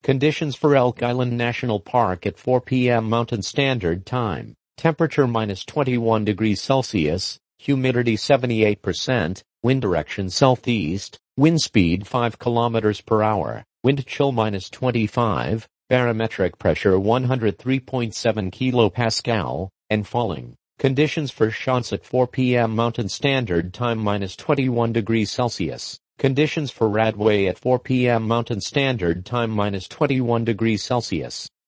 Conditions for Elk Island National Park at 4 p.m. Mountain Standard Time. Temperature minus 21 degrees Celsius, humidity 78%, wind direction southeast, wind speed 5 kilometers per hour, wind chill minus 25, barometric pressure 103.7 kilopascal, and falling. Conditions for Shonts at 4 p.m. Mountain Standard Time minus 21 degrees Celsius. Conditions for Radway at 4 p.m. Mountain Standard Time minus 21 degrees Celsius.